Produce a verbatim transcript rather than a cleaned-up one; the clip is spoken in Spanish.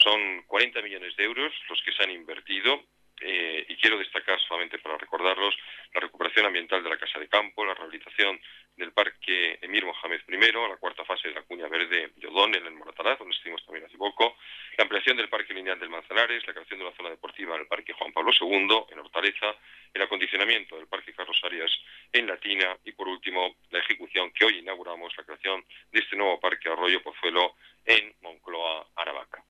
Son cuarenta millones de euros los que se han invertido. Eh, y quiero destacar, solamente para recordarlos, la recuperación ambiental de la Casa de Campo, la rehabilitación del Parque Emir Mohamed primero, la cuarta fase de la Cuña Verde de O'Donnell en Moratalaz, donde estuvimos también hace poco, la ampliación del Parque Lineal del Manzanares, la creación de una zona deportiva en el Parque Juan Pablo segundo, en Hortaleza, el acondicionamiento del Parque Carlos Arias en Latina y, por último, la ejecución que hoy inauguramos, la creación de este nuevo Parque Arroyo Pozuelo en Moncloa, Aravaca.